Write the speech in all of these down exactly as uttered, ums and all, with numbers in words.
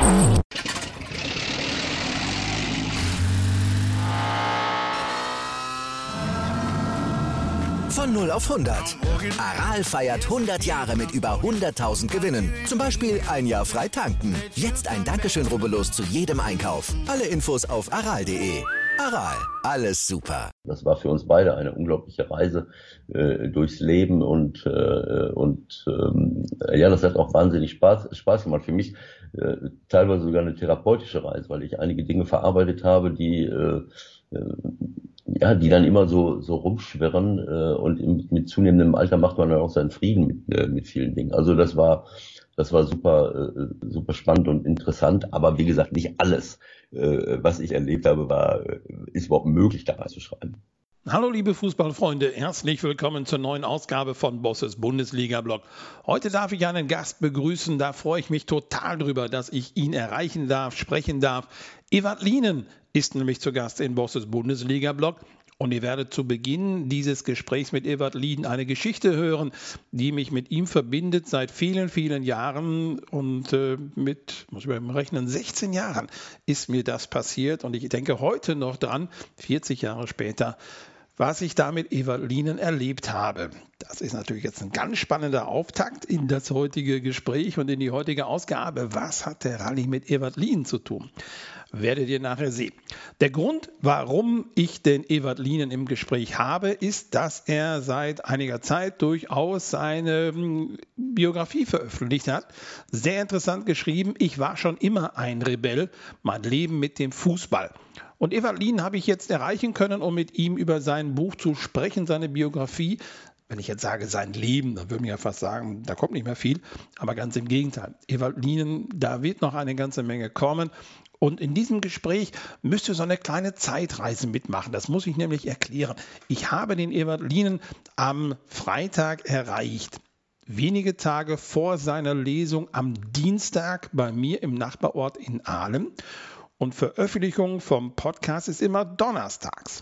Von null auf hundert. Aral feiert hundert Jahre mit über hunderttausend Gewinnen. Zum Beispiel ein Jahr frei tanken. Jetzt ein Dankeschön, rubbellos zu jedem Einkauf. Alle Infos auf aral punkt de. Aral, alles super. Das war für uns beide eine unglaubliche Reise äh, durchs Leben und äh, und ähm, ja, das hat auch wahnsinnig Spaß Spaß gemacht. Für mich äh, teilweise sogar eine therapeutische Reise, weil ich einige Dinge verarbeitet habe, die äh, äh, ja, die dann immer so so rumschwirren äh, und im, mit zunehmendem Alter macht man dann auch seinen Frieden mit, äh, mit vielen Dingen. Also das war das war super äh, super spannend und interessant, aber wie gesagt, nicht alles, äh, was ich erlebt habe, war ist überhaupt möglich, da reinzuschreiben. Hallo liebe Fußballfreunde, herzlich willkommen zur neuen Ausgabe von Bosses Bundesliga-Blog. Heute darf ich einen Gast begrüßen, da freue ich mich total drüber, dass ich ihn erreichen darf, sprechen darf. Ewald Lienen ist nämlich zu Gast in Bosses Bundesliga-Blog. Und ihr werdet zu Beginn dieses Gesprächs mit Ewald Lienen eine Geschichte hören, die mich mit ihm verbindet seit vielen, vielen Jahren. Und äh, mit, muss ich mal rechnen, sechzehn Jahren ist mir das passiert. Und ich denke heute noch dran, vierzig Jahre später, was ich da mit Ewald Lienen erlebt habe. Das ist natürlich jetzt ein ganz spannender Auftakt in das heutige Gespräch und in die heutige Ausgabe. Was hat der Rallye mit Ewald Lienen zu tun? Werdet ihr nachher sehen. Der Grund, warum ich den Ewald Lienen im Gespräch habe, ist, dass er seit einiger Zeit durchaus seine Biografie veröffentlicht hat. Sehr interessant geschrieben. Ich war schon immer ein Rebell. Mein Leben mit dem Fußball. Und Ewald Lienen habe ich jetzt erreichen können, um mit ihm über sein Buch zu sprechen, seine Biografie. Wenn ich jetzt sage, sein Leben, dann würde man ja fast sagen, da kommt nicht mehr viel. Aber ganz im Gegenteil. Ewald Lienen, da wird noch eine ganze Menge kommen. Und in diesem Gespräch müsst ihr so eine kleine Zeitreise mitmachen. Das muss ich nämlich erklären. Ich habe den Ewald Lienen am Freitag erreicht. Wenige Tage vor seiner Lesung am Dienstag bei mir im Nachbarort in Aalen. Und Veröffentlichung vom Podcast ist immer donnerstags.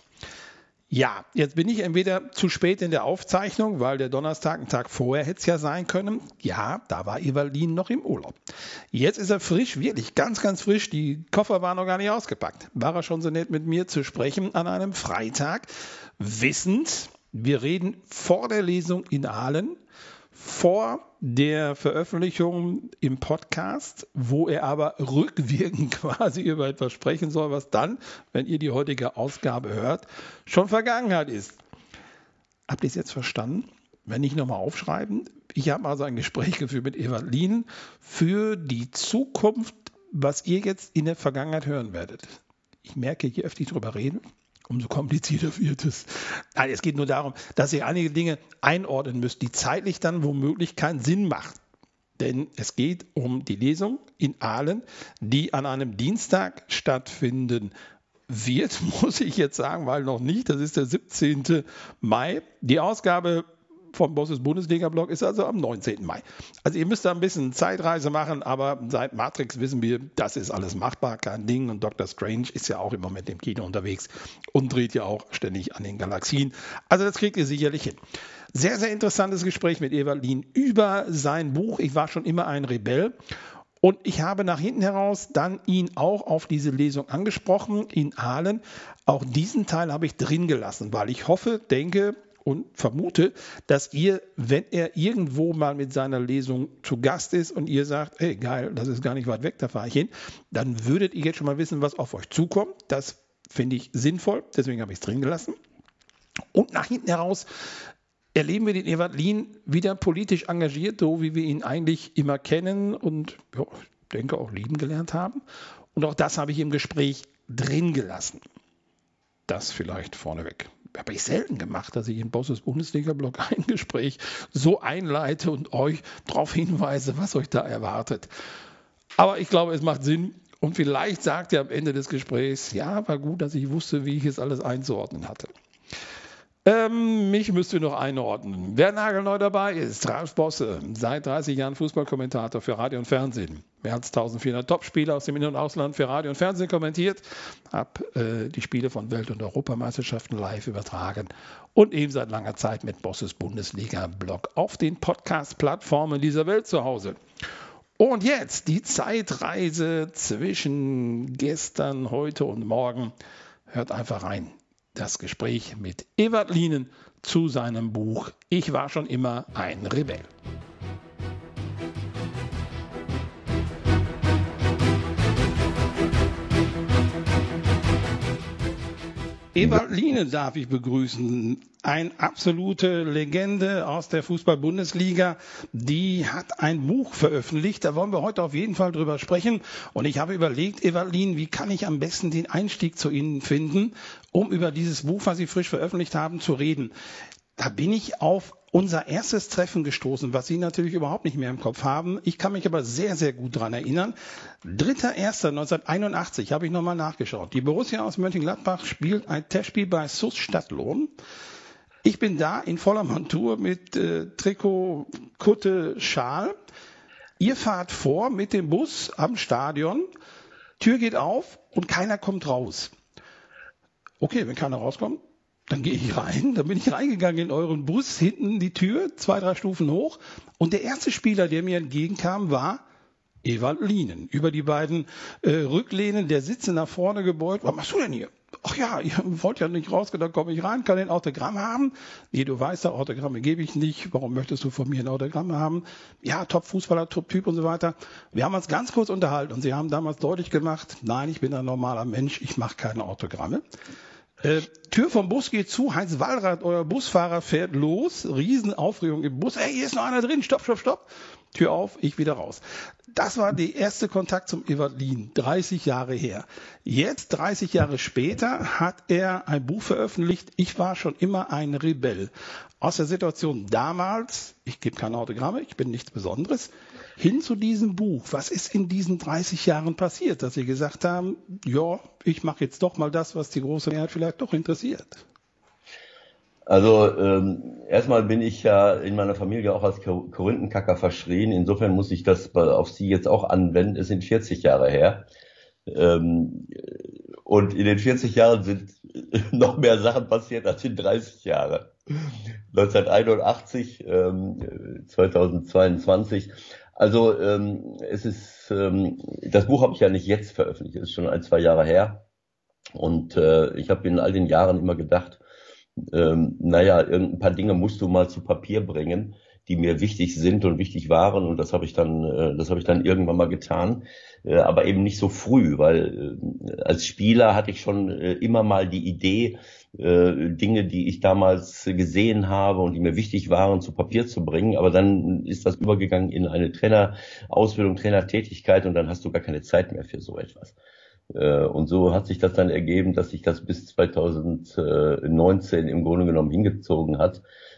Ja, jetzt bin ich entweder zu spät in der Aufzeichnung, weil der Donnerstag, ein Tag vorher hätte es ja sein können. Ja, da war Ewald Lienen noch im Urlaub. Jetzt ist er frisch, wirklich ganz, ganz frisch. Die Koffer waren noch gar nicht ausgepackt. War er schon so nett mit mir zu sprechen an einem Freitag, wissend, wir reden vor der Lesung in Aalen, vor der Veröffentlichung im Podcast, wo er aber rückwirkend quasi über etwas sprechen soll, was dann, wenn ihr die heutige Ausgabe hört, schon Vergangenheit ist. Habt ihr es jetzt verstanden? Wenn nicht, nochmal aufschreiben. Ich habe also ein Gespräch geführt mit Ewald Lienen für die Zukunft, was ihr jetzt in der Vergangenheit hören werdet. Ich merke, je öfter ich darüber rede, umso komplizierter wird es. Nein, es geht nur darum, dass ihr einige Dinge einordnen müsst, die zeitlich dann womöglich keinen Sinn macht. Denn es geht um die Lesung in Aalen, die an einem Dienstag stattfinden wird, muss ich jetzt sagen, weil noch nicht, das ist der siebzehnten Mai. Die Ausgabe vom Bosses Bundesliga-Blog ist also am neunzehnten Mai. Also ihr müsst da ein bisschen Zeitreise machen, aber seit Matrix wissen wir, das ist alles machbar, kein Ding. Und Doktor Strange ist ja auch im Moment im Kino unterwegs und dreht ja auch ständig an den Galaxien. Also das kriegt ihr sicherlich hin. Sehr, sehr interessantes Gespräch mit Ewald Lienen über sein Buch. Ich war schon immer ein Rebell. Und ich habe nach hinten heraus dann ihn auch auf diese Lesung angesprochen in Aalen. Auch diesen Teil habe ich drin gelassen, weil ich hoffe, denke und vermute, dass ihr, wenn er irgendwo mal mit seiner Lesung zu Gast ist und ihr sagt, hey geil, das ist gar nicht weit weg, da fahre ich hin, dann würdet ihr jetzt schon mal wissen, was auf euch zukommt. Das finde ich sinnvoll, deswegen habe ich es drin gelassen. Und nach hinten heraus erleben wir den Ewald Lienen wieder politisch engagiert, so wie wir ihn eigentlich immer kennen und ja, ich denke auch lieben gelernt haben. Und auch das habe ich im Gespräch drin gelassen. Das vielleicht vorneweg. Habe ich selten gemacht, dass ich in Bosses Bundesliga-Blog ein Gespräch so einleite und euch darauf hinweise, was euch da erwartet. Aber ich glaube, es macht Sinn und vielleicht sagt ihr am Ende des Gesprächs, ja, war gut, dass ich wusste, wie ich es alles einzuordnen hatte. Ähm, mich müsst ihr noch einordnen. Wer nagelneu dabei ist, Ralf Bosse, seit dreißig Jahren Fußballkommentator für Radio und Fernsehen. Mehr als eintausendvierhundert Topspiele aus dem In- und Ausland für Radio und Fernsehen kommentiert. Hab äh, die Spiele von Welt- und Europameisterschaften live übertragen. Und eben seit langer Zeit mit Bosses Bundesliga-Blog auf den Podcast-Plattformen dieser Welt zu Hause. Und jetzt die Zeitreise zwischen gestern, heute und morgen. Hört einfach rein. Das Gespräch mit Ewald Lienen zu seinem Buch Ich war schon immer ein Rebell. Ewald Lienen darf ich begrüßen. Eine absolute Legende aus der Fußball-Bundesliga. Die hat ein Buch veröffentlicht. Da wollen wir heute auf jeden Fall drüber sprechen. Und ich habe überlegt, Ewald Lienen, wie kann ich am besten den Einstieg zu Ihnen finden, um über dieses Buch, was Sie frisch veröffentlicht haben, zu reden. Da bin ich auf unser erstes Treffen gestoßen, was Sie natürlich überhaupt nicht mehr im Kopf haben. Ich kann mich aber sehr, sehr gut daran erinnern. dritter erster neunzehnhunderteinundachtzig habe ich nochmal nachgeschaut. Die Borussia aus Mönchengladbach spielt ein Testspiel bei S U S Stadtlohn. Ich bin da in voller Montur mit äh, Trikot, Kutte, Schal. Ihr fahrt vor mit dem Bus am Stadion. Tür geht auf und keiner kommt raus. Okay, wenn keiner rauskommt, dann gehe ich rein, dann bin ich reingegangen in euren Bus, hinten die Tür, zwei, drei Stufen hoch. Und der erste Spieler, der mir entgegenkam, war Ewald Lienen. Über die beiden äh, Rücklehnen, der Sitze nach vorne gebeugt. Was machst du denn hier? Ach ja, ihr wollt ja nicht rausgehen, dann komme ich rein, kann den Autogramm haben. Nee, du weißt ja, Autogramme gebe ich nicht. Warum möchtest du von mir ein Autogramm haben? Ja, Top-Fußballer, Top-Typ und so weiter. Wir haben uns ganz kurz unterhalten und sie haben damals deutlich gemacht, nein, ich bin ein normaler Mensch, ich mache keine Autogramme. Äh, Tür vom Bus geht zu, Heinz Wallrath, euer Busfahrer, fährt los, Riesenaufregung im Bus, hey, hier ist noch einer drin, stopp, stopp, stopp, Tür auf, ich wieder raus. Das war der erste Kontakt zum Ewald Lienen, dreißig Jahre her. Jetzt, dreißig Jahre später, hat er ein Buch veröffentlicht, Ich war schon immer ein Rebell. Aus der Situation damals, ich gebe keine Autogramme, ich bin nichts Besonderes, hin zu diesem Buch. Was ist in diesen dreißig Jahren passiert, dass Sie gesagt haben, ja, ich mache jetzt doch mal das, was die große Mehrheit vielleicht doch interessiert? Also ähm, erstmal bin ich ja in meiner Familie auch als Korinthenkacker verschrien. Insofern muss ich das auf Sie jetzt auch anwenden. Es sind vierzig Jahre her. Ähm, und in den vierzig Jahren sind noch mehr Sachen passiert als in dreißig Jahren. neunzehnhunderteinundachtzig, ähm, zweitausendzweiundzwanzig. Also ähm, es ist, ähm, das Buch habe ich ja nicht jetzt veröffentlicht, es ist schon ein, zwei Jahre her. Und äh, ich habe in all den Jahren immer gedacht, ähm, naja, ein paar Dinge musst du mal zu Papier bringen, die mir wichtig sind und wichtig waren. Und das habe ich dann, äh, das habe ich dann irgendwann mal getan, äh, aber eben nicht so früh, weil äh, als Spieler hatte ich schon äh, immer mal die Idee, äh, Dinge, die ich damals gesehen habe und die mir wichtig waren, zu Papier zu bringen. Aber dann ist das übergegangen in eine Trainerausbildung, Trainertätigkeit und dann hast du gar keine Zeit mehr für so etwas. Und so hat sich das dann ergeben, dass sich das bis zweitausendneunzehn im Grunde genommen hingezogen hat,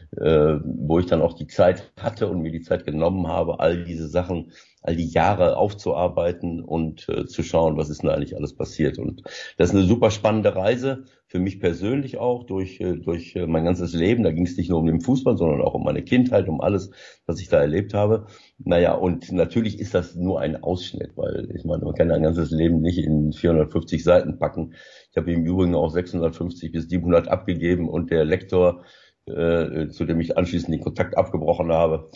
wo ich dann auch die Zeit hatte und mir die Zeit genommen habe, all diese Sachen, all die Jahre aufzuarbeiten und äh, zu schauen, was ist denn eigentlich alles passiert. Und das ist eine super spannende Reise, für mich persönlich auch, durch äh, durch äh, mein ganzes Leben. Da ging es nicht nur um den Fußball, sondern auch um meine Kindheit, um alles, was ich da erlebt habe. Naja, und natürlich ist das nur ein Ausschnitt, weil ich meine, man kann ein ganzes Leben nicht in vierhundertfünfzig Seiten packen. Ich habe im Übrigen auch sechshundertfünfzig bis siebenhundert abgegeben und der Lektor, Äh, zu dem ich anschließend den Kontakt abgebrochen habe,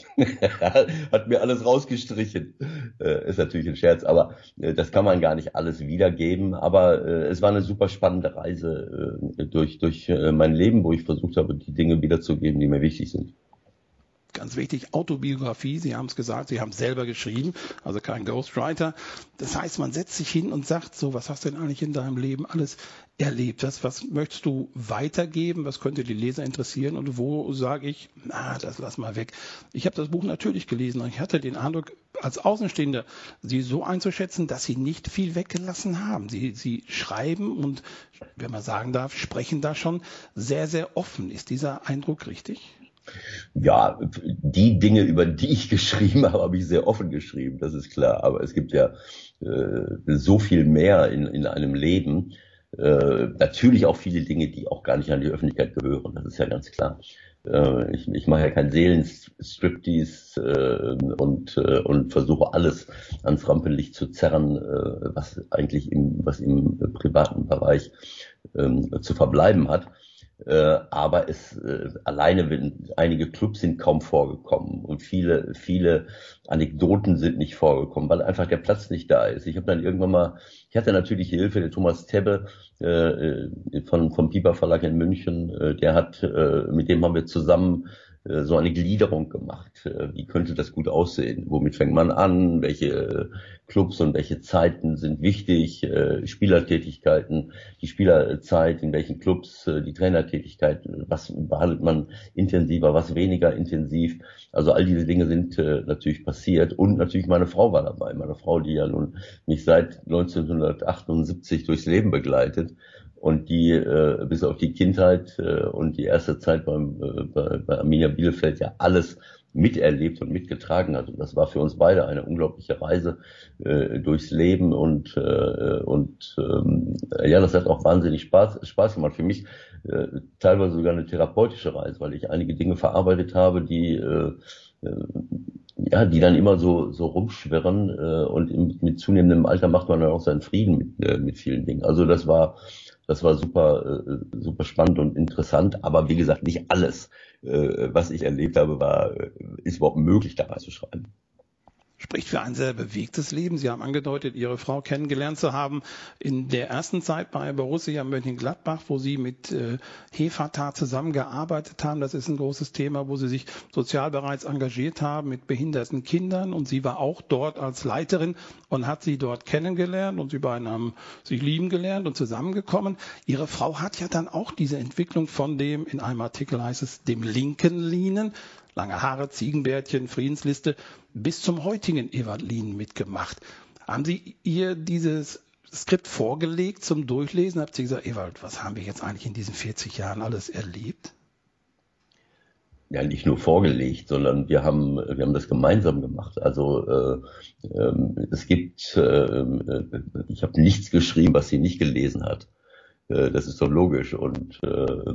hat mir alles rausgestrichen. Äh, ist natürlich ein Scherz, aber äh, das kann man gar nicht alles wiedergeben. Aber äh, es war eine super spannende Reise äh, durch durch äh, mein Leben, wo ich versucht habe, die Dinge wiederzugeben, die mir wichtig sind. Ganz wichtig, Autobiografie, Sie haben es gesagt, Sie haben es selber geschrieben, also kein Ghostwriter. Das heißt, man setzt sich hin und sagt so, was hast du denn eigentlich in deinem Leben alles erlebt? Was, was möchtest du weitergeben? Was könnte die Leser interessieren? Und wo sage ich, na, das lass mal weg. Ich habe das Buch natürlich gelesen und ich hatte den Eindruck, als Außenstehender, Sie so einzuschätzen, dass Sie nicht viel weggelassen haben. Sie, Sie schreiben und, wenn man sagen darf, sprechen da schon sehr, sehr offen. Ist dieser Eindruck richtig? Ja, die Dinge, über die ich geschrieben habe, habe ich sehr offen geschrieben, das ist klar. Aber es gibt ja äh, so viel mehr in, in einem Leben. Äh, natürlich auch viele Dinge, die auch gar nicht an die Öffentlichkeit gehören, das ist ja ganz klar. Äh, ich, ich mache ja kein Seelenstriptease äh, und, äh, und versuche alles ans Rampenlicht zu zerren, äh, was eigentlich im, was im privaten Bereich äh, zu verbleiben hat. Äh, aber es äh, alleine, wenn einige Clubs sind kaum vorgekommen und viele, viele Anekdoten sind nicht vorgekommen, weil einfach der Platz nicht da ist. Ich habe dann irgendwann mal, ich hatte natürlich die Hilfe, der Thomas Tebbe äh, von vom Piper Verlag in München, äh, der hat, äh, mit dem haben wir zusammen äh, so eine Gliederung gemacht. Äh, wie könnte das gut aussehen? Womit fängt man an? Welche äh, Clubs und welche Zeiten sind wichtig? Äh, Spielertätigkeiten, die Spielerzeit, in welchen Clubs, äh, die Trainertätigkeit, was behandelt man intensiver, was weniger intensiv? Also all diese Dinge sind äh, natürlich passiert und natürlich meine Frau war dabei. Meine Frau, die ja nun mich seit neunzehnhundertachtundsiebzig durchs Leben begleitet und die äh, bis auf die Kindheit äh, und die erste Zeit beim, äh, bei, bei Arminia Bielefeld ja alles miterlebt und mitgetragen hat. Und das war für uns beide eine unglaubliche Reise äh, durchs Leben und äh, und ähm, ja, das hat auch wahnsinnig Spaß Spaß gemacht. Für mich äh, teilweise sogar eine therapeutische Reise, weil ich einige Dinge verarbeitet habe, die äh, äh, ja, die dann immer so so rumschwirren äh, und im, mit zunehmendem Alter macht man dann auch seinen Frieden mit äh, mit vielen Dingen. Also das war Das war super, äh, super spannend und interessant, aber wie gesagt, nicht alles, äh, was ich erlebt habe, war, ist überhaupt möglich, da reinzuschreiben. Spricht für ein sehr bewegtes Leben. Sie haben angedeutet, Ihre Frau kennengelernt zu haben in der ersten Zeit bei Borussia Mönchengladbach, wo Sie mit äh, Hefatha zusammengearbeitet haben. Das ist ein großes Thema, wo Sie sich sozial bereits engagiert haben mit behinderten Kindern. Und sie war auch dort als Leiterin und hat Sie dort kennengelernt und Sie beiden haben sich lieben gelernt und zusammengekommen. Ihre Frau hat ja dann auch diese Entwicklung von dem, in einem Artikel heißt es, dem linken Linen, lange Haare, Ziegenbärtchen, Friedensliste, bis zum heutigen Ewald Lien mitgemacht. Haben Sie ihr dieses Skript vorgelegt zum Durchlesen? Habt ihr gesagt, Ewald, was haben wir jetzt eigentlich in diesen vierzig Jahren alles erlebt? Ja, nicht nur vorgelegt, sondern wir haben wir haben das gemeinsam gemacht. Also äh, äh, es gibt, äh, ich habe nichts geschrieben, was sie nicht gelesen hat. Äh, das ist doch logisch und äh,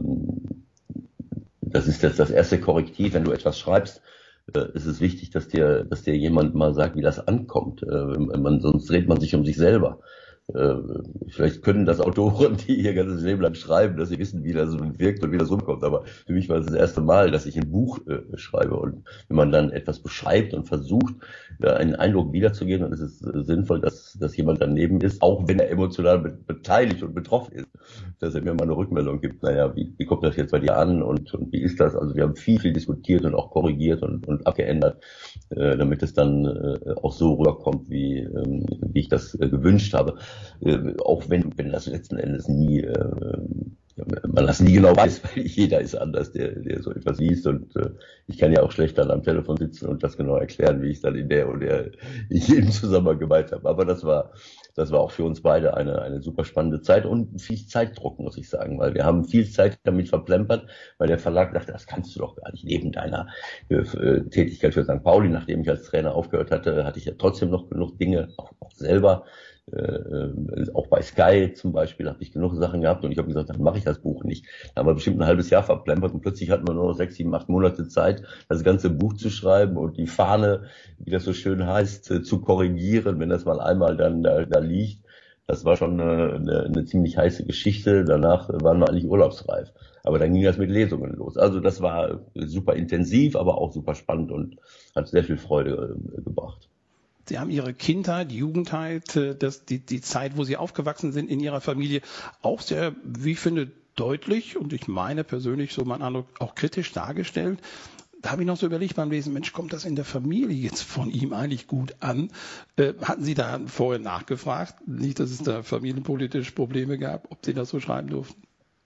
das ist jetzt das erste Korrektiv, wenn du etwas schreibst, äh, ist es wichtig, dass dir, dass dir jemand mal sagt, wie das ankommt. Äh, man, sonst dreht man sich um sich selber. Äh, vielleicht können das Autoren, die ihr ganzes Leben lang schreiben, dass sie wissen, wie das wirkt und wie das rumkommt. Aber für mich war es das erste Mal, dass ich ein Buch äh, schreibe. Und wenn man dann etwas beschreibt und versucht, äh, einen Eindruck wiederzugeben, dann ist es äh, sinnvoll, dass, dass jemand daneben ist, auch wenn er emotional be- beteiligt und betroffen ist, dass er mir mal eine Rückmeldung gibt. Naja, wie, wie kommt das jetzt bei dir an und, und wie ist das? Also wir haben viel, viel diskutiert und auch korrigiert und, und abgeändert, äh, damit es dann äh, auch so rüberkommt, wie, ähm, wie ich das äh, gewünscht habe. Äh, auch wenn, wenn das letzten Endes nie, äh, man das nie genau weiß, weil jeder ist anders, der, der so etwas liest und äh, ich kann ja auch schlecht dann am Telefon sitzen und das genau erklären, wie ich es dann in der oder in jedem Zusammenhang gemeint habe. Aber das war, das war auch für uns beide eine, eine super spannende Zeit und viel Zeitdruck, muss ich sagen, weil wir haben viel Zeit damit verplempert, weil der Verlag dachte, das kannst du doch gar nicht neben deiner äh, Tätigkeit für Sankt Pauli, nachdem ich als Trainer aufgehört hatte, hatte ich ja trotzdem noch genug Dinge, auch, auch selber. Äh, auch bei Sky zum Beispiel habe ich genug Sachen gehabt und ich habe gesagt, dann mache ich das Buch nicht. Da haben wir bestimmt ein halbes Jahr verplempert und plötzlich hatten wir nur noch sechs, sieben, acht Monate Zeit, das ganze Buch zu schreiben und die Fahne, wie das so schön heißt, äh, zu korrigieren, wenn das mal einmal dann da, da liegt. Das war schon eine, eine, eine ziemlich heiße Geschichte. Danach waren wir eigentlich urlaubsreif. Aber dann ging das mit Lesungen los. Also das war super intensiv, aber auch super spannend und hat sehr viel Freude äh, gebracht. Sie haben Ihre Kindheit, Jugendheit, das, die, die Zeit, wo Sie aufgewachsen sind in Ihrer Familie, auch sehr, wie ich finde, deutlich und ich meine persönlich so mein Eindruck auch kritisch dargestellt. Da habe ich noch so überlegt beim Lesen, Mensch, kommt das in der Familie jetzt von ihm eigentlich gut an? Äh, hatten Sie da vorher nachgefragt? Nicht, dass es da familienpolitisch Probleme gab, ob Sie das so schreiben durften?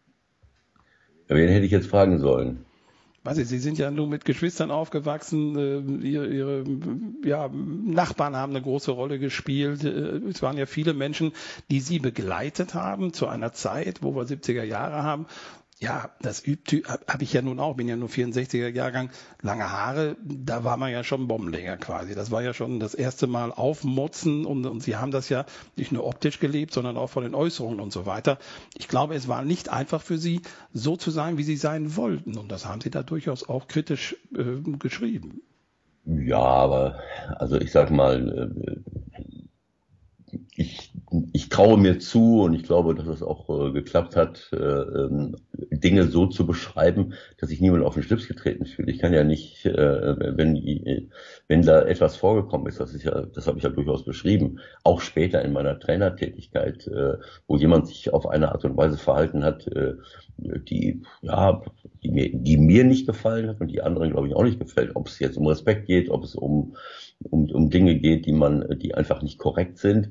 Ja, wen hätte ich jetzt fragen sollen? Weiß ich, Sie sind ja nur mit Geschwistern aufgewachsen, äh, ihre, ihre ja, Nachbarn haben eine große Rolle gespielt. Äh, es waren ja viele Menschen, die Sie begleitet haben zu einer Zeit, wo wir siebziger Jahre haben. Ja, das übt, habe ich ja nun auch, bin ja nur vierundsechziger Jahrgang, lange Haare, da war man ja schon Bombenleger quasi. Das war ja schon das erste Mal aufmotzen und, und Sie haben das ja nicht nur optisch gelebt, sondern auch von den Äußerungen und so weiter. Ich glaube, es war nicht einfach für Sie, so zu sein, wie Sie sein wollten und das haben Sie da durchaus auch kritisch äh, geschrieben. Ja, aber also ich sag mal, ich, ich traue mir zu und ich glaube, dass es auch äh, geklappt hat, äh, ähm, Dinge so zu beschreiben, dass sich niemand auf den Schlips getreten fühlt. Ich kann ja nicht, äh, wenn wenn da etwas vorgekommen ist, das ist ja, das habe ich ja durchaus beschrieben, auch später in meiner Trainertätigkeit, äh, wo jemand sich auf eine Art und Weise verhalten hat, äh, die ja, die mir, die mir nicht gefallen hat und die anderen, glaube ich, auch nicht gefällt. Ob es jetzt um Respekt geht, ob es um um, um Dinge geht, die man, die einfach nicht korrekt sind.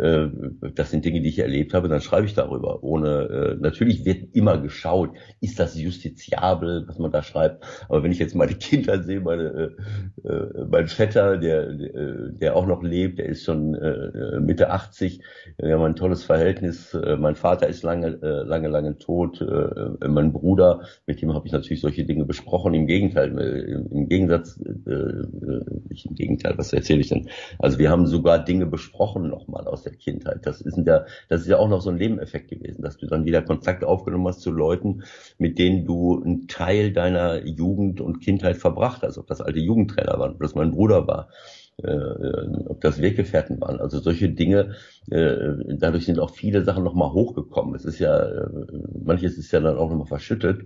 Das sind Dinge, die ich erlebt habe, dann schreibe ich darüber. Ohne, natürlich wird immer geschaut, ist das justiziabel, was man da schreibt. Aber wenn ich jetzt meine Kinder sehe, meine, äh, mein Vetter, der, der auch noch lebt, der ist schon äh, Mitte achtzig, wir haben ein tolles Verhältnis. Mein Vater ist lange, lange, lange tot. Äh, mein Bruder, mit dem habe ich natürlich solche Dinge besprochen. Im Gegenteil, im Gegensatz, äh, nicht im Gegenteil, was erzähle ich denn? Also wir haben sogar Dinge besprochen nochmal aus der Kindheit. Das ist ja, das ist ja auch noch so ein Nebeneffekt gewesen, dass du dann wieder Kontakt aufgenommen hast zu Leuten, mit denen du einen Teil deiner Jugend und Kindheit verbracht hast. Ob das alte Jugendtrainer waren, ob das mein Bruder war, äh, ob das Weggefährten waren. Also solche Dinge, äh, dadurch sind auch viele Sachen nochmal hochgekommen. Es ist ja, äh, manches ist ja dann auch nochmal verschüttet.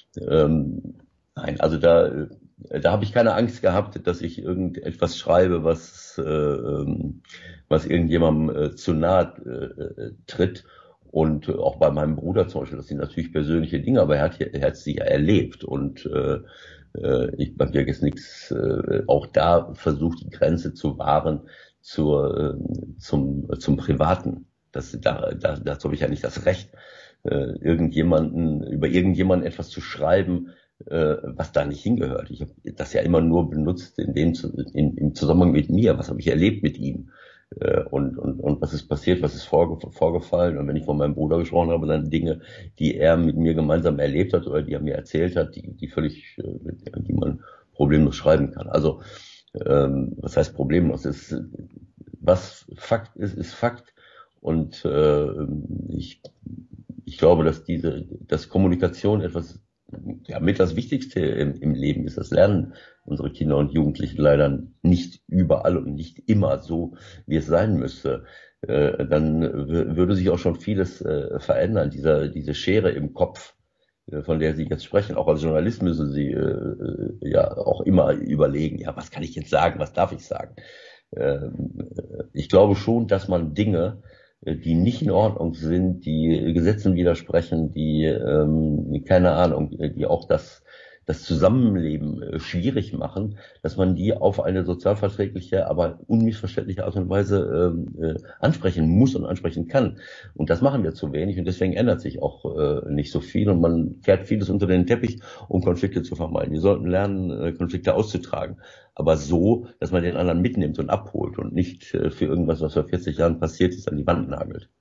Ähm, nein, also da, da habe ich keine Angst gehabt, dass ich irgendetwas schreibe, was, äh, was irgendjemandem äh, zu nahe äh, tritt. Und äh, auch bei meinem Bruder zum Beispiel, das sind natürlich persönliche Dinge, aber er hat, er hat sie ja erlebt. Und äh, ich habe ja jetzt nichts, äh, auch da versucht, die Grenze zu wahren zur, äh, zum, zum Privaten. Das, da, da, dazu habe ich ja nicht das Recht, äh, irgendjemanden, über irgendjemanden etwas zu schreiben, äh, was da nicht hingehört. Ich habe das ja immer nur benutzt in dem, in, im Zusammenhang mit mir. Was habe ich erlebt mit ihm? Äh, und, und, und was ist passiert? Was ist vorge- vorgefallen? Und wenn ich von meinem Bruder gesprochen habe, dann Dinge, die er mit mir gemeinsam erlebt hat oder die er mir erzählt hat, die, die völlig, äh, die man problemlos schreiben kann. Also, ähm, was heißt problemlos? Es ist, was Fakt ist, ist Fakt. Und äh, ich, ich glaube, dass diese, dass Kommunikation etwas, ja, mit das Wichtigste im, im Leben ist. Das lernen unsere Kinder und Jugendlichen leider nicht überall und nicht immer so, wie es sein müsste. Äh, dann w- würde sich auch schon vieles äh, verändern. Dieser, diese Schere im Kopf, äh, von der Sie jetzt sprechen, auch als Journalist müssen Sie äh, ja auch immer überlegen, ja, was kann ich jetzt sagen, was darf ich sagen? Äh, ich glaube schon, dass man Dinge, die nicht in Ordnung sind, die Gesetzen widersprechen, die, ähm, keine Ahnung, die auch das, das Zusammenleben äh, schwierig machen, dass man die auf eine sozialverträgliche, aber unmissverständliche Art und Weise ähm, äh, ansprechen muss und ansprechen kann. Und das machen wir zu wenig und deswegen ändert sich auch äh, nicht so viel und man kehrt vieles unter den Teppich, um Konflikte zu vermeiden. Wir sollten lernen, äh, Konflikte auszutragen, aber so, dass man den anderen mitnimmt und abholt und nicht äh, für irgendwas, was vor vierzig Jahren passiert ist, an die Wand nagelt.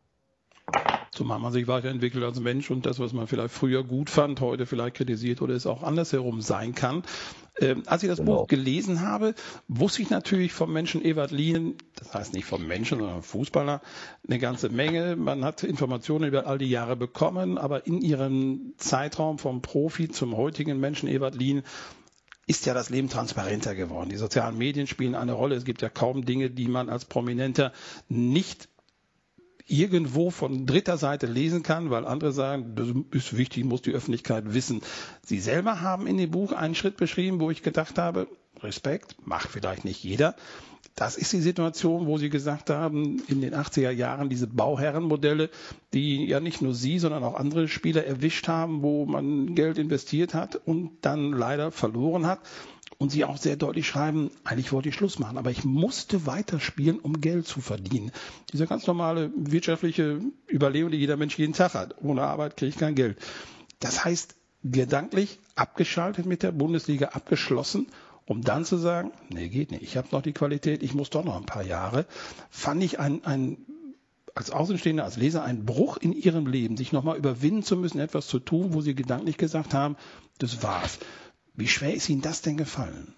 Zumal man sich weiterentwickelt als Mensch und das, was man vielleicht früher gut fand, heute vielleicht kritisiert oder es auch andersherum sein kann. Ähm, als ich das Genau. Buch gelesen habe, wusste ich natürlich vom Menschen Ewald Lien, das heißt nicht vom Menschen, sondern Fußballer, eine ganze Menge. Man hat Informationen über all die Jahre bekommen, aber in ihrem Zeitraum vom Profi zum heutigen Menschen Ewald Lien ist ja das Leben transparenter geworden. Die sozialen Medien spielen eine Rolle. Es gibt ja kaum Dinge, die man als Prominenter nicht irgendwo von dritter Seite lesen kann, weil andere sagen, das ist wichtig, muss die Öffentlichkeit wissen. Sie selber haben in dem Buch einen Schritt beschrieben, wo ich gedacht habe, Respekt, macht vielleicht nicht jeder. Das ist die Situation, wo Sie gesagt haben, in den achtziger Jahren diese Bauherrenmodelle, die ja nicht nur Sie, sondern auch andere Spieler erwischt haben, wo man Geld investiert hat und dann leider verloren hat. Und Sie auch sehr deutlich schreiben, eigentlich wollte ich Schluss machen, aber ich musste weiterspielen, um Geld zu verdienen. Diese ganz normale wirtschaftliche Überlegung, die jeder Mensch jeden Tag hat. Ohne Arbeit kriege ich kein Geld. Das heißt, gedanklich abgeschaltet mit der Bundesliga, abgeschlossen, um dann zu sagen, nee, geht nicht, ich habe noch die Qualität, ich muss doch noch ein paar Jahre. Fand ich ein, ein als Außenstehender, als Leser ein Bruch in Ihrem Leben, sich nochmal überwinden zu müssen, etwas zu tun, wo Sie gedanklich gesagt haben, das war's. Wie schwer ist Ihnen das denn gefallen?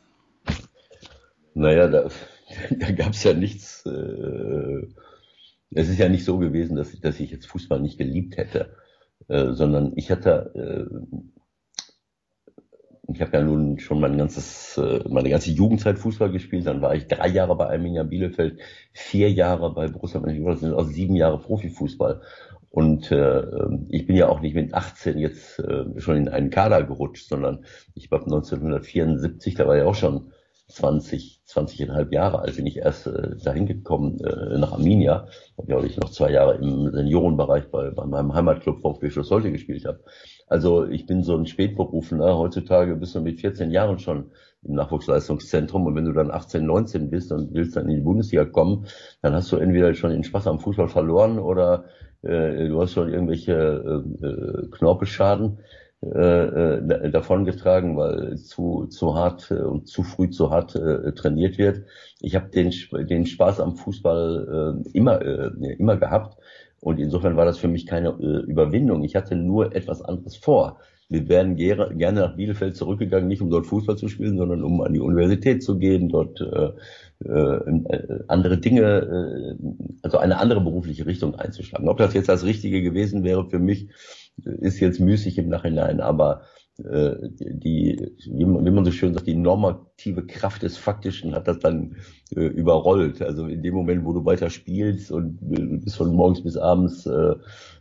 Naja, da, da gab es ja nichts. Äh, es ist ja nicht so gewesen, dass ich, dass ich jetzt Fußball nicht geliebt hätte, äh, sondern ich hatte, äh, ich habe ja nun schon mein ganzes, meine ganze Jugendzeit Fußball gespielt. Dann war ich drei Jahre bei Arminia Bielefeld, vier Jahre bei Borussia Mönchengladbach, das sind auch sieben Jahre Profifußball. Und äh, ich bin ja auch nicht mit achtzehn jetzt äh, schon in einen Kader gerutscht, sondern ich war neunzehnhundertvierundsiebzig, da war ich auch schon zwanzig, zwanzigeinhalb Jahre alt, bin ich erst äh, dahin gekommen äh, nach Arminia, weil ich noch zwei Jahre im Seniorenbereich bei, bei meinem Heimatclub VfB Schloss Holte gespielt habe. Also ich bin so ein Spätberufener. Heutzutage bist du mit vierzehn Jahren schon im Nachwuchsleistungszentrum, und wenn du dann achtzehn, neunzehn bist und willst dann in die Bundesliga kommen, dann hast du entweder schon den Spaß am Fußball verloren oder äh, du hast schon irgendwelche äh, Knorpelschaden äh, äh, davongetragen, weil zu zu hart äh, und zu früh zu hart äh, trainiert wird. Ich habe den den Spaß am Fußball äh, immer äh, immer gehabt, und insofern war das für mich keine äh, Überwindung. Ich hatte nur etwas anderes vor. Wir wären gerne, gerne nach Bielefeld zurückgegangen, nicht um dort Fußball zu spielen, sondern um an die Universität zu gehen, dort äh, äh, andere Dinge, äh, also eine andere berufliche Richtung einzuschlagen. Ob das jetzt das Richtige gewesen wäre für mich, ist jetzt müßig im Nachhinein, aber äh, die, wie man, wie man so schön sagt, die normative Kraft des Faktischen hat das dann äh, überrollt. Also in dem Moment, wo du weiter spielst und äh, bist von morgens bis abends äh,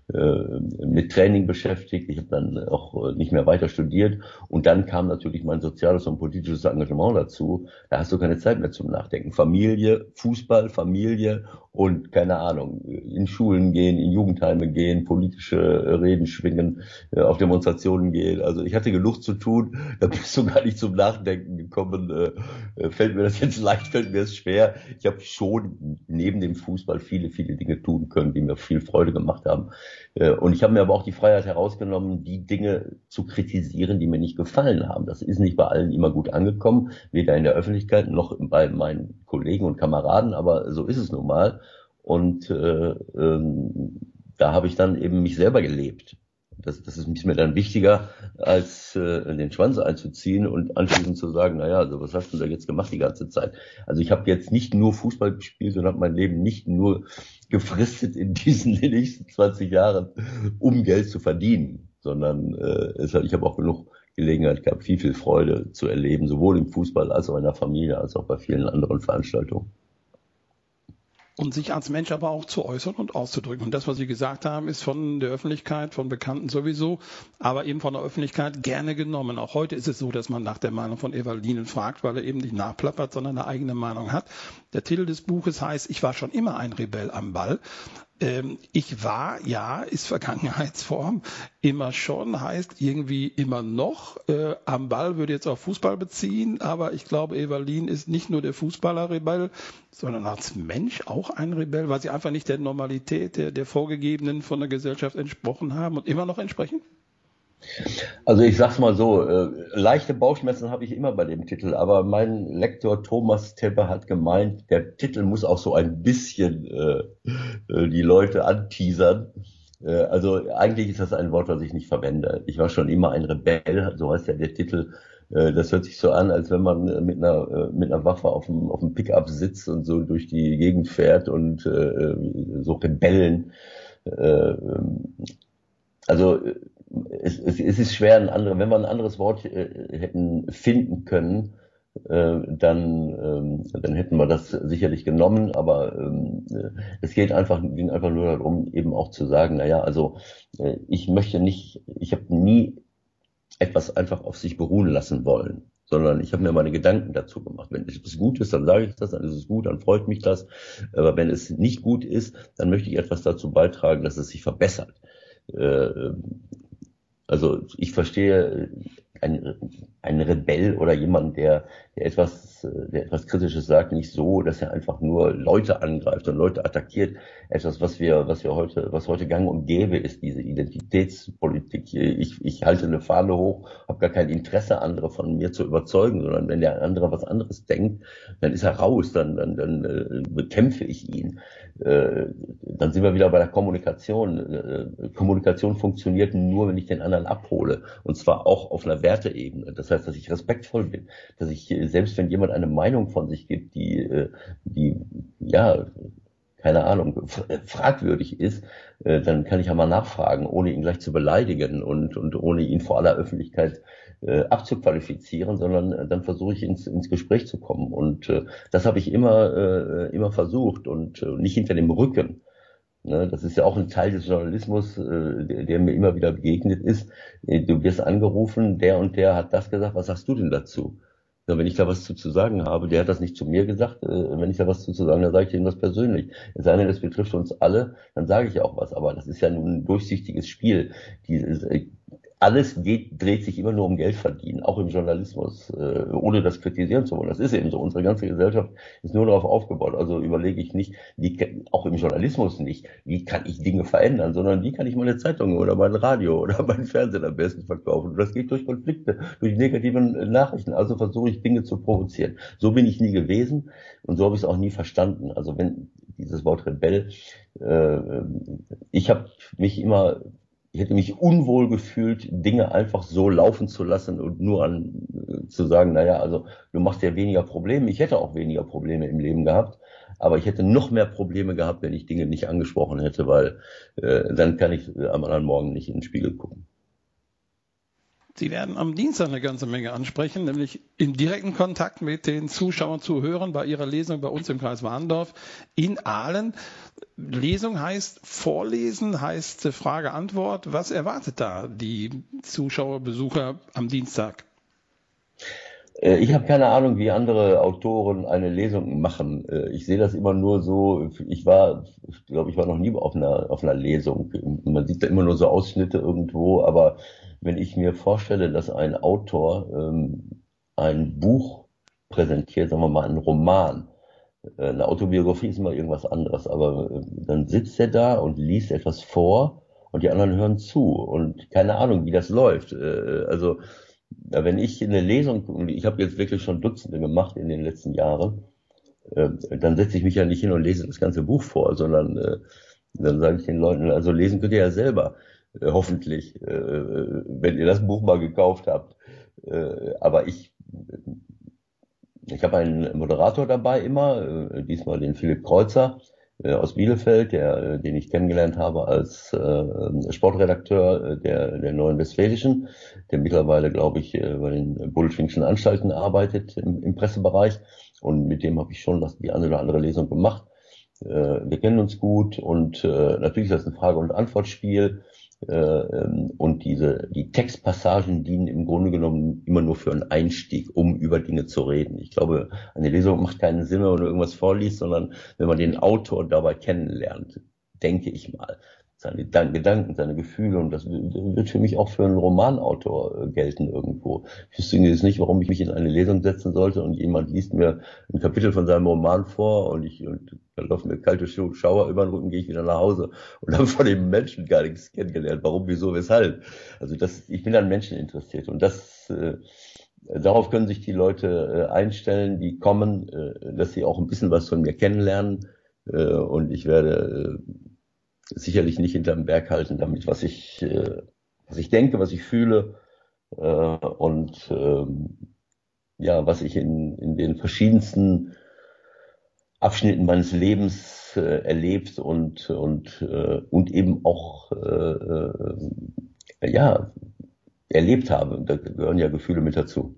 mit Training beschäftigt. Ich habe dann auch nicht mehr weiter studiert, und dann kam natürlich mein soziales und politisches Engagement dazu. Da hast du keine Zeit mehr zum Nachdenken. Familie, Fußball, Familie und keine Ahnung, in Schulen gehen, in Jugendheime gehen, politische Reden schwingen, auf Demonstrationen gehen. Also ich hatte genug zu tun, da bist du gar nicht zum Nachdenken gekommen. Fällt mir das jetzt leicht, fällt mir es schwer. Ich habe schon neben dem Fußball viele, viele Dinge tun können, die mir viel Freude gemacht haben. Und ich habe mir aber auch die Freiheit herausgenommen, die Dinge zu kritisieren, die mir nicht gefallen haben. Das ist nicht bei allen immer gut angekommen, weder in der Öffentlichkeit noch bei meinen Kollegen und Kameraden, aber so ist es nun mal. Und äh, ähm, da habe ich dann eben mich selber gelebt. Das, das ist mir dann wichtiger, als äh, den Schwanz einzuziehen und anschließend zu sagen, naja, also was hast du da jetzt gemacht die ganze Zeit? Also ich habe jetzt nicht nur Fußball gespielt und habe mein Leben nicht nur gefristet in diesen nächsten zwanzig Jahren, um Geld zu verdienen, sondern äh, es hat, ich habe auch genug Gelegenheit gehabt, viel, viel Freude zu erleben, sowohl im Fußball als auch in der Familie, als auch bei vielen anderen Veranstaltungen. Und sich als Mensch aber auch zu äußern und auszudrücken. Und das, was Sie gesagt haben, ist von der Öffentlichkeit, von Bekannten sowieso, aber eben von der Öffentlichkeit gerne genommen. Auch heute ist es so, dass man nach der Meinung von Evalinen fragt, weil er eben nicht nachplappert, sondern eine eigene Meinung hat. Der Titel des Buches heißt, ich war schon immer ein Rebell am Ball. Ähm, ich war, ja, ist Vergangenheitsform, immer schon, heißt irgendwie immer noch. Äh, am Ball würde jetzt auf Fußball beziehen, aber ich glaube, Evalin ist nicht nur der Fußballer-Rebell, sondern als Mensch auch ein Rebell, weil sie einfach nicht der Normalität, der, der vorgegebenen von der Gesellschaft entsprochen haben und immer noch entsprechen? Also ich sag's mal so, äh, leichte Bauchschmerzen habe ich immer bei dem Titel, aber mein Lektor Thomas Teppe hat gemeint, der Titel muss auch so ein bisschen äh, die Leute anteasern. Äh, also eigentlich ist das ein Wort, was ich nicht verwende. Ich war schon immer ein Rebell, so heißt ja der Titel. Äh, das hört sich so an, als wenn man mit einer mit einer Waffe auf dem auf dem Pickup sitzt und so durch die Gegend fährt und äh, so Rebellen. Äh, also Es, es, es ist schwer, ein andere, wenn wir ein anderes Wort äh, hätten finden können, äh, dann, ähm, dann hätten wir das sicherlich genommen, aber ähm, es geht einfach, ging einfach nur darum, eben auch zu sagen, naja, also äh, ich möchte nicht, ich habe nie etwas einfach auf sich beruhen lassen wollen, sondern ich habe mir meine Gedanken dazu gemacht. Wenn es gut ist, dann sage ich das, dann ist es gut, dann freut mich das, aber wenn es nicht gut ist, dann möchte ich etwas dazu beitragen, dass es sich verbessert. Äh, Also ich verstehe einen, einen Rebell oder jemanden, der, der etwas, der etwas Kritisches sagt, nicht so, dass er einfach nur Leute angreift und Leute attackiert. Etwas, was wir, was wir heute, was heute gang und gäbe ist, diese Identitätspolitik. Ich, ich halte eine Fahne hoch, habe gar kein Interesse, andere von mir zu überzeugen, sondern wenn der andere was anderes denkt, dann ist er raus, dann, dann, dann äh, bekämpfe ich ihn. Äh, dann sind wir wieder bei der Kommunikation. Äh, Kommunikation funktioniert nur, wenn ich den anderen abhole. Und zwar auch auf einer Werteebene. Das heißt, dass ich respektvoll bin. Dass ich, selbst wenn jemand eine Meinung von sich gibt, die, die, ja, keine Ahnung, fragwürdig ist, äh, dann kann ich ja mal nachfragen, ohne ihn gleich zu beleidigen und, und ohne ihn vor aller Öffentlichkeit äh, abzuqualifizieren, sondern äh, dann versuche ich ins, ins Gespräch zu kommen. Und äh, das habe ich immer, äh, immer versucht und äh, nicht hinter dem Rücken. Ne, das ist ja auch ein Teil des Journalismus, äh, der, der mir immer wieder begegnet ist. Äh, du wirst angerufen, der und der hat das gesagt, was sagst du denn dazu? Ja, wenn ich da was zu, zu sagen habe, der hat das nicht zu mir gesagt, äh, wenn ich da was zu, zu sagen, dann sage ich ihm das persönlich. Es sei denn, das betrifft uns alle, dann sage ich auch was. Aber das ist ja nun ein durchsichtiges Spiel. Dieses, äh, alles geht, dreht sich immer nur um Geld verdienen, auch im Journalismus, äh, ohne das kritisieren zu wollen. Das ist eben so. Unsere ganze Gesellschaft ist nur darauf aufgebaut. Also überlege ich nicht, wie, auch im Journalismus nicht, wie kann ich Dinge verändern, sondern wie kann ich meine Zeitung oder mein Radio oder mein Fernsehen am besten verkaufen. Und das geht durch Konflikte, durch negativen Nachrichten. Also versuche ich Dinge zu provozieren. So bin ich nie gewesen und so habe ich es auch nie verstanden. Also wenn dieses Wort Rebell, äh, ich habe mich immer Ich hätte mich unwohl gefühlt, Dinge einfach so laufen zu lassen und nur an äh, zu sagen, naja, also du machst ja weniger Probleme. Ich hätte auch weniger Probleme im Leben gehabt, aber ich hätte noch mehr Probleme gehabt, wenn ich Dinge nicht angesprochen hätte, weil äh, dann kann ich äh, am anderen Morgen nicht in den Spiegel gucken. Sie werden am Dienstag eine ganze Menge ansprechen, nämlich im direkten Kontakt mit den Zuschauern, Zuhörern bei Ihrer Lesung bei uns im Kreis Warndorf in Aalen. Lesung heißt Vorlesen, heißt Frage-Antwort. Was erwartet da die Zuschauer, Besucher am Dienstag? Ich habe keine Ahnung, wie andere Autoren eine Lesung machen. Ich sehe das immer nur so, ich war, ich glaube, ich war noch nie auf einer, auf einer Lesung. Man sieht da immer nur so Ausschnitte irgendwo, aber wenn ich mir vorstelle, dass ein Autor ähm, ein Buch präsentiert, sagen wir mal einen Roman, äh, eine Autobiografie ist immer irgendwas anderes, aber äh, dann sitzt er da und liest etwas vor und die anderen hören zu und keine Ahnung, wie das läuft. Äh, also wenn ich eine Lesung, und ich habe jetzt wirklich schon Dutzende gemacht in den letzten Jahren, äh, dann setze ich mich ja nicht hin und lese das ganze Buch vor, sondern äh, dann sage ich den Leuten, also lesen könnt ihr ja selber. Äh, hoffentlich, äh, wenn ihr das Buch mal gekauft habt. Äh, aber ich, ich habe einen Moderator dabei immer, äh, diesmal den Philipp Kreuzer äh, aus Bielefeld, der, den ich kennengelernt habe als äh, Sportredakteur der, der Neuen Westfälischen, der mittlerweile, glaube ich, äh, bei den Bullenschwingschen Anstalten arbeitet im, im Pressebereich. Und mit dem habe ich schon das, die eine oder andere Lesung gemacht. Äh, wir kennen uns gut und äh, natürlich ist das ein Frage- und Antwortspiel. Und diese, die Textpassagen dienen im Grunde genommen immer nur für einen Einstieg, um über Dinge zu reden. Ich glaube, eine Lesung macht keinen Sinn, wenn man irgendwas vorliest, sondern wenn man den Autor dabei kennenlernt, denke ich mal. Seine Gedanken, seine Gefühle, und das wird für mich auch für einen Romanautor gelten irgendwo. Ich wüsste jetzt nicht, warum ich mich in eine Lesung setzen sollte und jemand liest mir ein Kapitel von seinem Roman vor und ich und dann laufen mir kalte Schauer über den Rücken, gehe ich wieder nach Hause und habe von dem Menschen gar nichts kennengelernt. Warum, wieso, weshalb? Also das, ich bin an Menschen interessiert und das äh, darauf können sich die Leute äh, einstellen, die kommen, äh, dass sie auch ein bisschen was von mir kennenlernen äh, und ich werde äh, sicherlich nicht hinterm Berg halten damit, was ich, äh, was ich denke, was ich fühle äh, und ähm, ja, was ich in, in den verschiedensten Abschnitten meines Lebens äh, erlebt und und äh, und eben auch äh, äh, ja erlebt habe. Da gehören ja Gefühle mit dazu.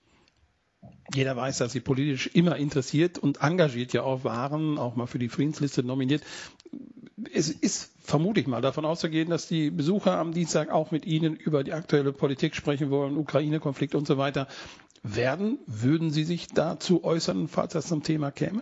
Jeder weiß, dass Sie politisch immer interessiert und engagiert ja auch waren, auch mal für die Friedensliste nominiert. Es ist, vermute ich mal, davon auszugehen, dass die Besucher am Dienstag auch mit Ihnen über die aktuelle Politik sprechen wollen, Ukraine-Konflikt und so weiter. Werden, würden Sie sich dazu äußern, falls das zum Thema käme?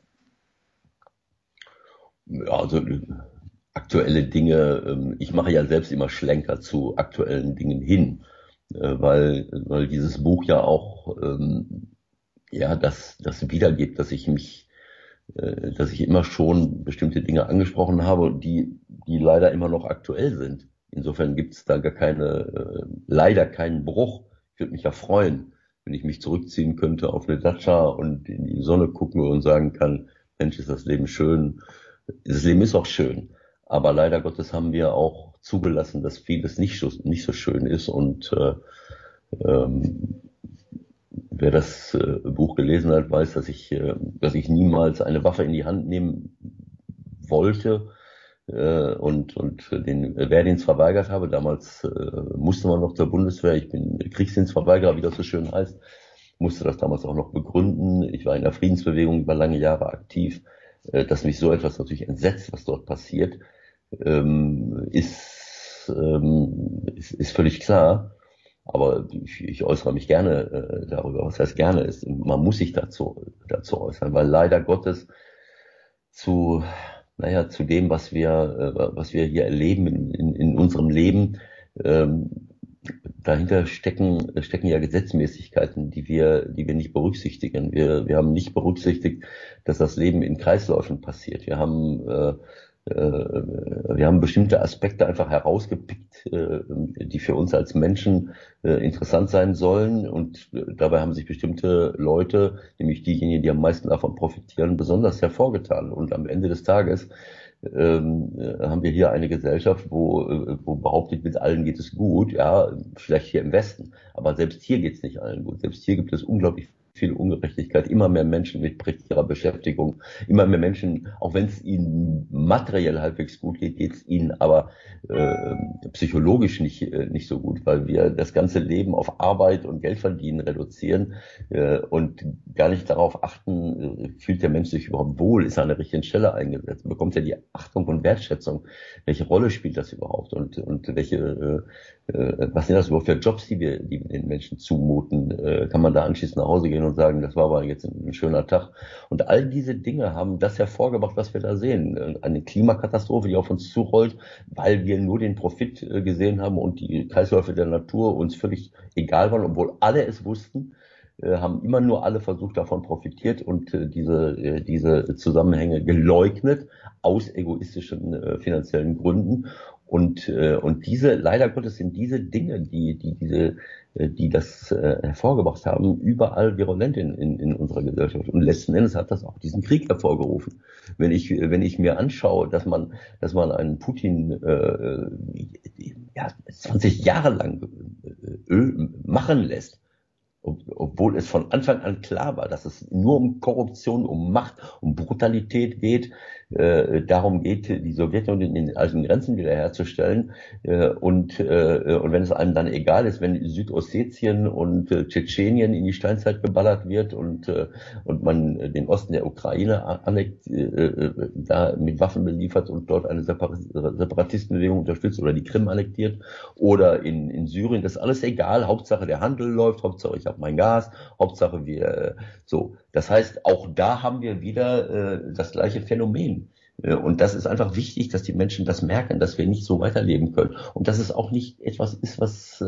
Ja, also aktuelle Dinge, ich mache ja selbst immer Schlenker zu aktuellen Dingen hin, weil, weil dieses Buch ja auch ja das, das wiedergibt, dass ich mich dass ich immer schon bestimmte Dinge angesprochen habe, die, die leider immer noch aktuell sind. Insofern gibt es da gar keine, äh, leider keinen Bruch. Ich würde mich ja freuen, wenn ich mich zurückziehen könnte auf eine Datscha und in die Sonne gucken und sagen kann, Mensch, ist das Leben schön. Das Leben ist auch schön. Aber leider Gottes haben wir auch zugelassen, dass vieles nicht so, nicht so schön ist und äh, ähm, wer das äh, Buch gelesen hat, weiß, dass ich, äh, dass ich niemals eine Waffe in die Hand nehmen wollte äh, und, und den Wehrdienst verweigert habe. Damals äh, musste man noch zur Bundeswehr. Ich bin Kriegsdienstverweigerer, wie das so schön heißt. Musste das damals auch noch begründen. Ich war in der Friedensbewegung über lange Jahre aktiv. Äh, dass mich so etwas natürlich entsetzt, was dort passiert, ähm, ist, ähm, ist, ist völlig klar. Aber ich, ich äußere mich gerne äh, darüber. Was heißt gerne ist, man muss sich dazu, dazu äußern, weil leider Gottes zu, naja, zu dem, was wir, äh, was wir hier erleben in, in, in unserem Leben, ähm, dahinter stecken, stecken ja Gesetzmäßigkeiten, die wir, die wir nicht berücksichtigen. Wir, wir haben nicht berücksichtigt, dass das Leben in Kreisläufen passiert. Wir haben, äh, äh, wir haben bestimmte Aspekte einfach herausgepickt, äh, die für uns als Menschen äh, interessant sein sollen. Und äh, dabei haben sich bestimmte Leute, nämlich diejenigen, die am meisten davon profitieren, besonders hervorgetan. Und am Ende des Tages Ähm, haben wir hier eine Gesellschaft, wo, wo behauptet wird, allen geht es gut, ja, vielleicht hier im Westen, aber selbst hier geht es nicht allen gut. Selbst hier gibt es unglaublich viel Ungerechtigkeit, immer mehr Menschen mit prekärer Beschäftigung, immer mehr Menschen, auch wenn es ihnen materiell halbwegs gut geht, geht es ihnen aber äh, psychologisch nicht äh, nicht so gut, weil wir das ganze Leben auf Arbeit und Geld verdienen reduzieren äh, und gar nicht darauf achten, äh, fühlt der Mensch sich überhaupt wohl, ist er an der richtigen Stelle eingesetzt, bekommt er die Achtung und Wertschätzung, welche Rolle spielt das überhaupt und und welche äh, äh, was sind das überhaupt für Jobs, die wir die wir den Menschen zumuten, äh, kann man da anschließend nach Hause gehen und sagen, das war aber jetzt ein, ein schöner Tag. Und all diese Dinge haben das hervorgebracht, was wir da sehen. Eine Klimakatastrophe, die auf uns zurollt, weil wir nur den Profit äh, gesehen haben und die Kreisläufe der Natur uns völlig egal waren, obwohl alle es wussten, äh, haben immer nur alle versucht, davon profitiert und äh, diese, äh, diese Zusammenhänge geleugnet, aus egoistischen äh, finanziellen Gründen. Und, äh, und diese, leider Gottes sind diese Dinge, die, die, diese, äh, die das äh, hervorgebracht haben, überall virulent in, in, in unserer Gesellschaft. Und letzten Endes hat das auch diesen Krieg hervorgerufen. Wenn ich, wenn ich mir anschaue, dass man, dass man einen Putin, äh, ja, zwanzig Jahre lang äh, Öl machen lässt, obwohl es von Anfang an klar war, dass es nur um Korruption, um Macht, um Brutalität geht, äh, darum geht, die Sowjetunion in den alten Grenzen wiederherzustellen. Äh, und, äh, und wenn es einem dann egal ist, wenn Südossetien und äh, Tschetschenien in die Steinzeit geballert wird und, äh, und man den Osten der Ukraine annekt, äh, da mit Waffen beliefert und dort eine Separatistenbewegung unterstützt oder die Krim annektiert oder in, in Syrien, das ist alles egal. Hauptsache der Handel läuft, Hauptsache ich habe mein Gas, Hauptsache wir äh, so. Das heißt, auch da haben wir wieder äh, das gleiche Phänomen. Äh, und das ist einfach wichtig, dass die Menschen das merken, dass wir nicht so weiterleben können. Und dass es auch nicht etwas ist, was, äh,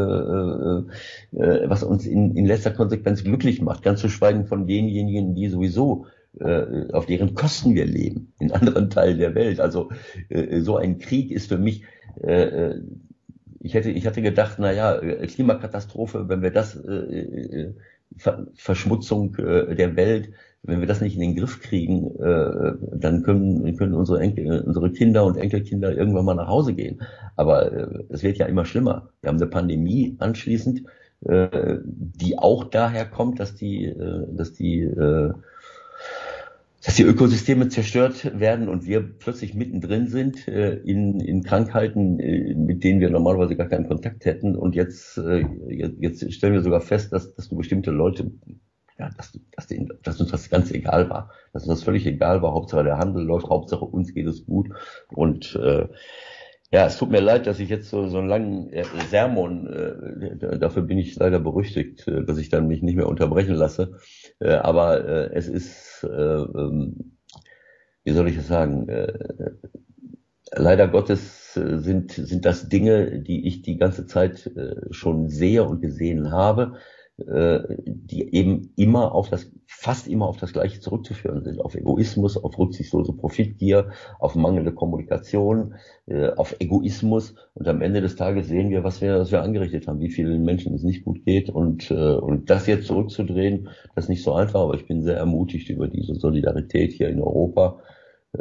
äh, äh, was uns in, in letzter Konsequenz glücklich macht. Ganz zu schweigen von denjenigen, die sowieso äh, auf deren Kosten wir leben, in anderen Teilen der Welt. Also äh, so ein Krieg ist für mich äh, Ich hätte, ich hatte gedacht, na ja, Klimakatastrophe, wenn wir das, äh, Ver, Verschmutzung äh, der Welt, wenn wir das nicht in den Griff kriegen, äh, dann können, können unsere Enkel, unsere Kinder und Enkelkinder irgendwann mal nach Hause gehen. Aber äh, es wird ja immer schlimmer. Wir haben eine Pandemie anschließend, äh, die auch daher kommt, dass die, äh, dass die, äh, dass die Ökosysteme zerstört werden und wir plötzlich mittendrin sind äh, in, in Krankheiten, äh, mit denen wir normalerweise gar keinen Kontakt hätten. Und jetzt, äh, jetzt, jetzt stellen wir sogar fest, dass, dass du bestimmte Leute, ja, dass, dass, denen, dass uns das ganz egal war, dass uns das völlig egal war. Hauptsache der Handel läuft, Hauptsache uns geht es gut. Und äh, ja, es tut mir leid, dass ich jetzt so, so einen langen äh, Sermon, äh, dafür bin ich leider berüchtigt, äh, dass ich dann mich nicht mehr unterbrechen lasse. Äh, aber äh, es ist, äh, ähm, wie soll ich es sagen, äh, leider Gottes äh, sind, sind das Dinge, die ich die ganze Zeit äh, schon sehe und gesehen habe, äh, die eben immer auf das, fast immer auf das Gleiche zurückzuführen sind, auf Egoismus, auf rücksichtslose Profitgier, auf mangelnde Kommunikation, äh, auf Egoismus. Und am Ende des Tages sehen wir, was wir, was wir angerichtet haben, wie vielen Menschen es nicht gut geht. Und, äh, und das jetzt zurückzudrehen, das ist nicht so einfach, aber ich bin sehr ermutigt über diese Solidarität hier in Europa. Äh,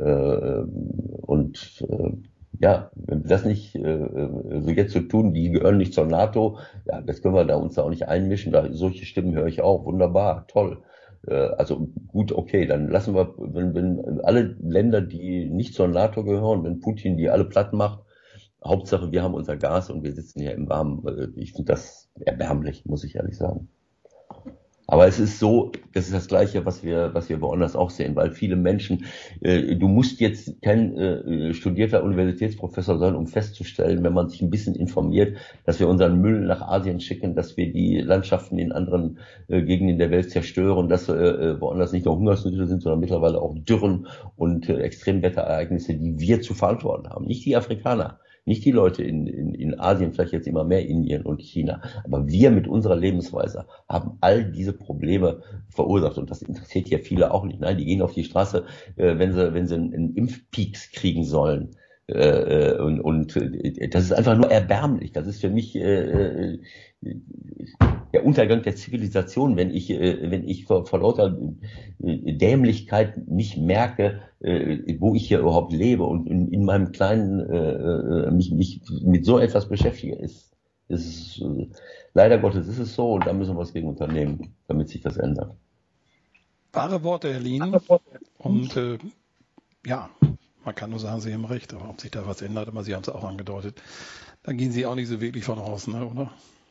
und äh, ja, wenn wir das nicht äh, so jetzt so tun, die gehören nicht zur NATO, ja, das können wir da uns da auch nicht einmischen. Da, solche Stimmen höre ich auch, wunderbar, toll. Äh, also gut, okay, dann lassen wir, wenn, wenn alle Länder, die nicht zur NATO gehören, wenn Putin die alle platt macht, Hauptsache wir haben unser Gas und wir sitzen hier im Warmen. Ich finde das erbärmlich, muss ich ehrlich sagen. Aber es ist so, das ist das Gleiche, was wir, was wir woanders auch sehen, weil viele Menschen, äh, du musst jetzt kein äh, studierter Universitätsprofessor sein, um festzustellen, wenn man sich ein bisschen informiert, dass wir unseren Müll nach Asien schicken, dass wir die Landschaften in anderen äh, Gegenden der Welt zerstören, dass äh, woanders nicht nur Hungersnöte sind, sondern mittlerweile auch Dürren und äh, Extremwetterereignisse, die wir zu verantworten haben, nicht die Afrikaner. Nicht die Leute in, in, in Asien, vielleicht jetzt immer mehr Indien und China, aber wir mit unserer Lebensweise haben all diese Probleme verursacht und das interessiert ja viele auch nicht. Nein, die gehen auf die Straße, äh, wenn sie wenn sie einen, einen Impfpeaks kriegen sollen. Äh, und, und äh, das ist einfach nur erbärmlich. Das ist für mich äh, der Untergang der Zivilisation, wenn ich äh, wenn ich vor, vor lauter äh, Dämlichkeit nicht merke, äh, wo ich hier überhaupt lebe und in, in meinem kleinen äh, mich, mich mit so etwas beschäftige. Ist, ist äh, leider Gottes ist es so und da müssen wir was gegen unternehmen, damit sich das ändert. Wahre Worte, Herr Lien. Und äh, ja, man kann nur sagen, Sie haben recht, aber ob sich da was ändert, aber Sie haben es auch angedeutet, dann gehen Sie auch nicht so wirklich von aus, ne, oder?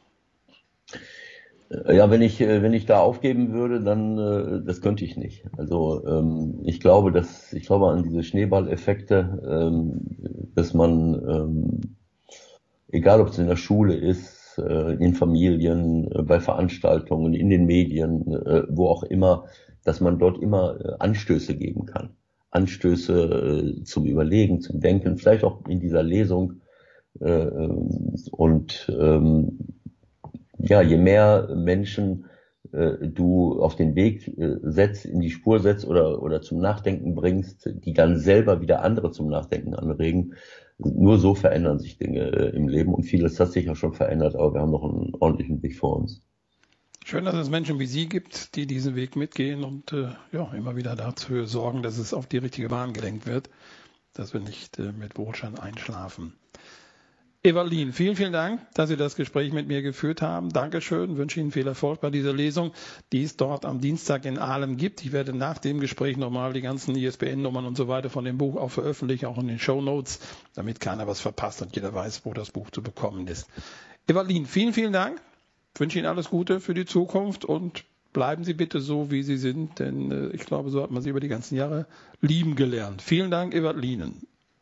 Ja, wenn ich wenn ich da aufgeben würde, dann das könnte ich nicht. Also ähm, ich glaube, dass ich glaube an diese Schneeballeffekte, ähm, dass man ähm, egal ob es in der Schule ist, äh, in Familien, äh, bei Veranstaltungen, in den Medien, äh, wo auch immer, dass man dort immer äh, Anstöße geben kann. Anstöße äh, zum Überlegen, zum Denken, vielleicht auch in dieser Lesung äh, und ähm, ja, je mehr Menschen äh, du auf den Weg äh, setzt, in die Spur setzt oder oder zum Nachdenken bringst, die dann selber wieder andere zum Nachdenken anregen, nur so verändern sich Dinge äh, im Leben und vieles hat sich ja schon verändert, aber wir haben noch einen ordentlichen Weg vor uns. Schön, dass es Menschen wie Sie gibt, die diesen Weg mitgehen und äh, ja immer wieder dafür sorgen, dass es auf die richtige Bahn gelenkt wird, dass wir nicht äh, mit Wohlstand einschlafen. Ewald Lien, vielen, vielen Dank, dass Sie das Gespräch mit mir geführt haben. Dankeschön, wünsche Ihnen viel Erfolg bei dieser Lesung, die es dort am Dienstag in Ahlem gibt. Ich werde nach dem Gespräch nochmal die ganzen I S B N-Nummern und so weiter von dem Buch auch veröffentlichen, auch in den Shownotes, damit keiner was verpasst und jeder weiß, wo das Buch zu bekommen ist. Ewald Lien, vielen, vielen Dank. Ich wünsche Ihnen alles Gute für die Zukunft und bleiben Sie bitte so, wie Sie sind, denn äh, ich glaube, so hat man Sie über die ganzen Jahre lieben gelernt. Vielen Dank, Ewald Lien.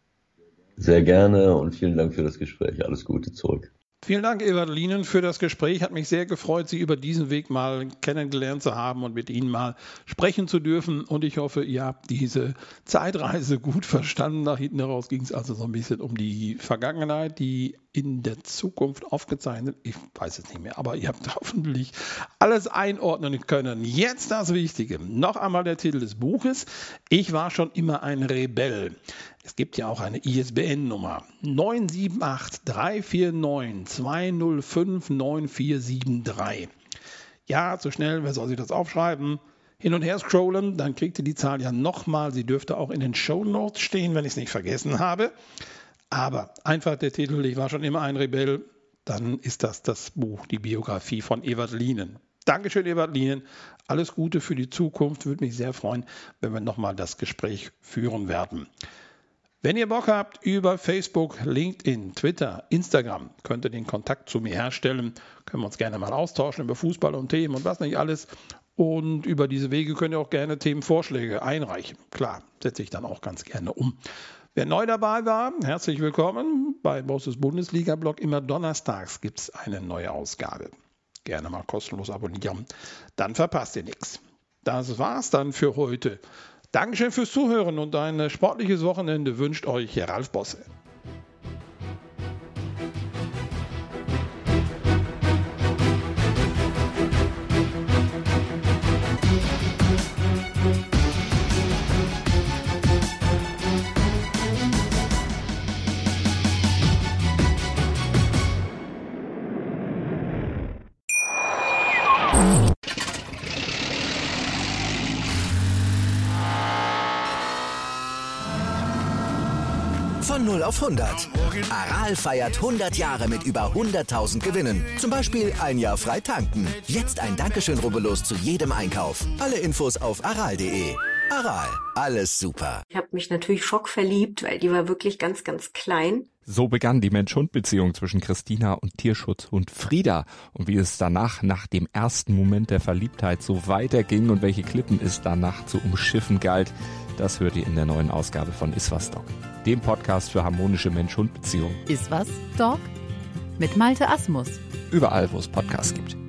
Sehr gerne und vielen Dank für das Gespräch. Alles Gute zurück. Vielen Dank, Ewald Lien, für das Gespräch. Hat mich sehr gefreut, Sie über diesen Weg mal kennengelernt zu haben und mit Ihnen mal sprechen zu dürfen. Und ich hoffe, ihr habt diese Zeitreise gut verstanden. Nach hinten heraus ging es also so ein bisschen um die Vergangenheit, die in der Zukunft aufgezeichnet. Ich weiß es nicht mehr, aber ihr habt hoffentlich alles einordnen können. Jetzt das Wichtige. Noch einmal der Titel des Buches. Ich war schon immer ein Rebell. Es gibt ja auch eine I S B N-Nummer neun sieben acht drei vier neun zwei null fünf neun vier sieben drei. Ja, so schnell, wer soll sich das aufschreiben? Hin und her scrollen, dann kriegt ihr die Zahl ja nochmal. Sie dürfte auch in den Shownotes stehen, wenn ich es nicht vergessen habe. Aber einfach der Titel, ich war schon immer ein Rebell, dann ist das das Buch, die Biografie von Ewald Lien. Dankeschön, Ewald Lien. Alles Gute für die Zukunft. Würde mich sehr freuen, wenn wir nochmal das Gespräch führen werden. Wenn ihr Bock habt, über Facebook, LinkedIn, Twitter, Instagram, könnt ihr den Kontakt zu mir herstellen. Können wir uns gerne mal austauschen über Fußball und Themen und was nicht alles. Und über diese Wege könnt ihr auch gerne Themenvorschläge einreichen. Klar, setze ich dann auch ganz gerne um. Wer neu dabei war, herzlich willkommen. Bei Bosses Bundesliga-Blog immer donnerstags gibt es eine neue Ausgabe. Gerne mal kostenlos abonnieren, dann verpasst ihr nichts. Das war's dann für heute. Dankeschön fürs Zuhören und ein sportliches Wochenende wünscht euch Ralf Bosse. Von null auf hundert. Aral feiert hundert Jahre mit über hunderttausend Gewinnen. Zum Beispiel ein Jahr frei tanken. Jetzt ein Dankeschön, rubbellos zu jedem Einkauf. Alle Infos auf aral punkt de. Aral, alles super. Ich habe mich natürlich schockverliebt, weil die war wirklich ganz, ganz klein. So begann die Mensch-Hund-Beziehung zwischen Christina und Tierschutzhund Frieda. Und wie es danach, nach dem ersten Moment der Verliebtheit, so weiterging und welche Klippen es danach zu umschiffen galt, das hört ihr in der neuen Ausgabe von Iswas Dog, dem Podcast für harmonische Mensch-Hund-Beziehungen. Iswas Dog? Mit Malte Asmus. Überall, wo es Podcasts gibt.